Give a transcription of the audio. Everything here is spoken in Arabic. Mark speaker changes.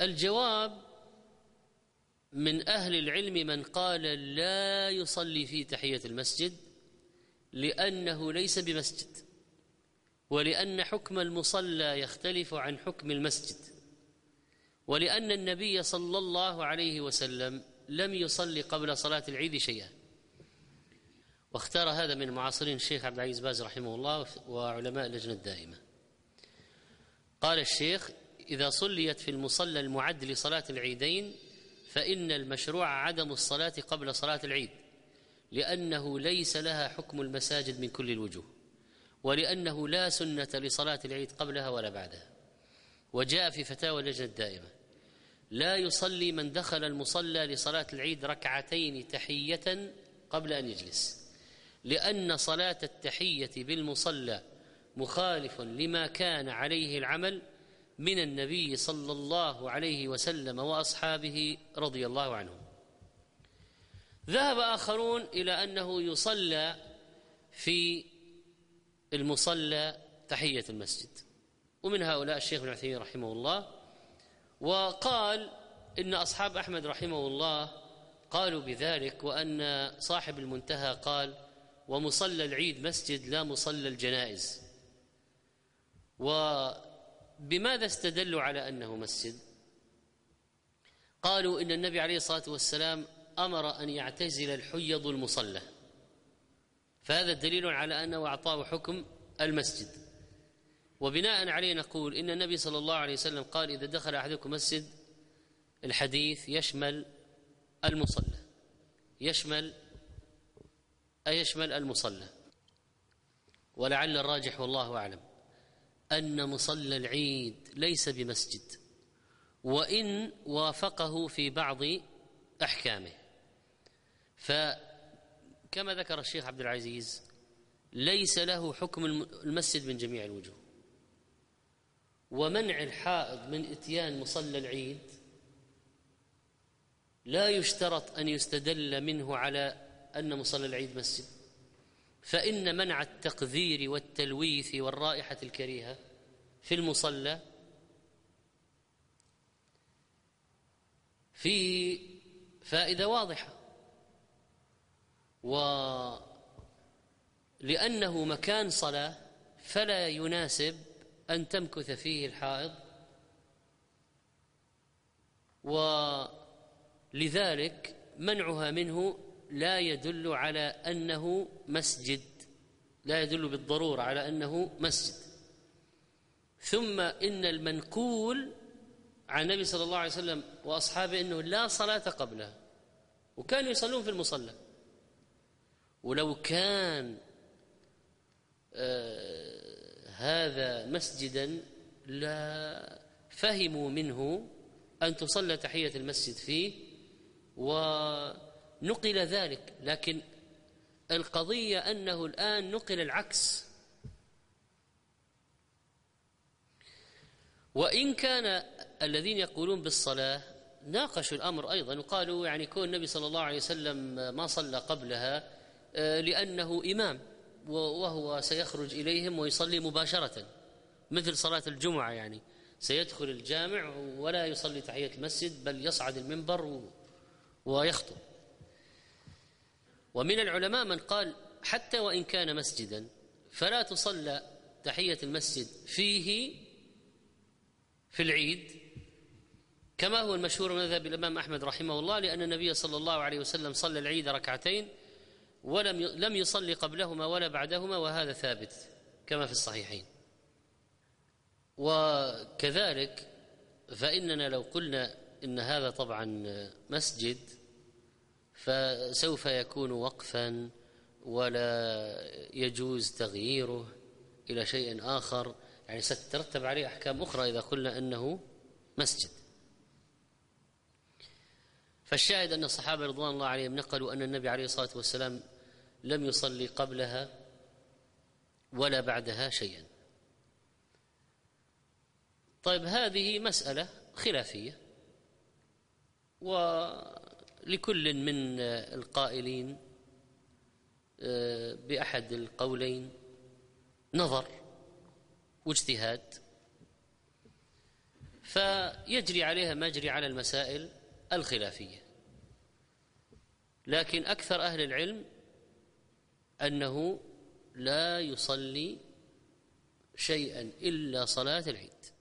Speaker 1: الجواب: من أهل العلم من قال لا يصلي في تحية المسجد لأنه ليس بمسجد، ولأن حكم المصلى يختلف عن حكم المسجد، ولأن النبي صلى الله عليه وسلم لم يصلي قبل صلاة العيد شيئا. واختار هذا من معاصرين الشيخ عبد العزيز باز رحمه الله وعلماء اللجنة الدائمة. قال الشيخ: إذا صليت في المصلى المعد لصلاة العيدين فإن المشروع عدم الصلاة قبل صلاة العيد، لأنه ليس لها حكم المساجد من كل الوجوه، ولأنه لا سنة لصلاة العيد قبلها ولا بعدها. وجاء في فتاوى اللجنة الدائمة: لا يصلي من دخل المصلى لصلاة العيد ركعتين تحية قبل أن يجلس، لأن صلاة التحية بالمصلى مخالف لما كان عليه العمل من النبي صلى الله عليه وسلم وأصحابه رضي الله عنهم. ذهب آخرون إلى أنه يصلى في المصلى تحية المسجد، ومن هؤلاء الشيخ ابن عثيمين رحمه الله. وقال إن أصحاب أحمد رحمه الله قالوا بذلك، وأن صاحب المنتهى قال: ومصلى العيد مسجد لا مصلى الجنائز. وبماذا استدلوا على أنه مسجد؟ قالوا إن النبي عليه الصلاة والسلام أمر أن يعتزل الحيض المصلى، فهذا دليل على أنه أعطاه حكم المسجد. وبناء عليه نقول إن النبي صلى الله عليه وسلم قال: إذا دخل أحدكم مسجد، الحديث يشمل المصلى، يشمل المصلى. ولعل الراجح والله أعلم أن مصلى العيد ليس بمسجد، وإن وافقه في بعض أحكامه. فكما ذكر الشيخ عبد العزيز ليس له حكم المسجد من جميع الوجوه. ومنع الحائض من إتيان مصلى العيد لا يشترط أن يستدل منه على أن مصلى العيد مسجد، فإن منع التقذير والتلويث والرائحة الكريهة في المصلى في فائدة واضحة، ولأنه مكان صلاة فلا يناسب أن تمكث فيه الحائض، ولذلك منعها منه لا يدل على أنه مسجد، لا يدل بالضرورة على أنه مسجد. ثم إن المنقول عن النبي صلى الله عليه وسلم وأصحابه أنه لا صلاة قبلها، وكانوا يصلون في المصلى. ولو كان هذا مسجدا لا فهموا منه أن تصلى تحية المسجد فيه، ونقل ذلك. لكن القضية أنه الآن نقل العكس. وإن كان الذين يقولون بالصلاة ناقشوا الأمر أيضا، وقالوا يعني كون النبي صلى الله عليه وسلم ما صلى قبلها لأنه إمام، وهو سيخرج إليهم ويصلي مباشرة مثل صلاة الجمعة، يعني سيدخل الجامع ولا يصلي تحية المسجد بل يصعد المنبر ويخطب. ومن العلماء من قال حتى وإن كان مسجدا فلا تصلى تحية المسجد فيه في العيد، كما هو المشهور من مذهب الإمام أحمد رحمه الله، لأن النبي صلى الله عليه وسلم صلى العيد ركعتين ولم يصلي قبلهما ولا بعدهما، وهذا ثابت كما في الصحيحين. وكذلك فإننا لو قلنا إن هذا طبعا مسجد فسوف يكون وقفا ولا يجوز تغييره إلى شيء آخر، يعني ستترتب عليه أحكام أخرى إذا قلنا أنه مسجد. فالشاهد أن الصحابة رضوان الله عليهم نقلوا أن النبي عليه الصلاة والسلام لم يصلي قبلها ولا بعدها شيئا. طيب، هذه مسألة خلافية، ولكل من القائلين بأحد القولين نظر واجتهاد. فيجري عليها ما يجري على المسائل الخلافية. لكن أكثر أهل العلم أنه لا يصلي شيئا إلا صلاة العيد.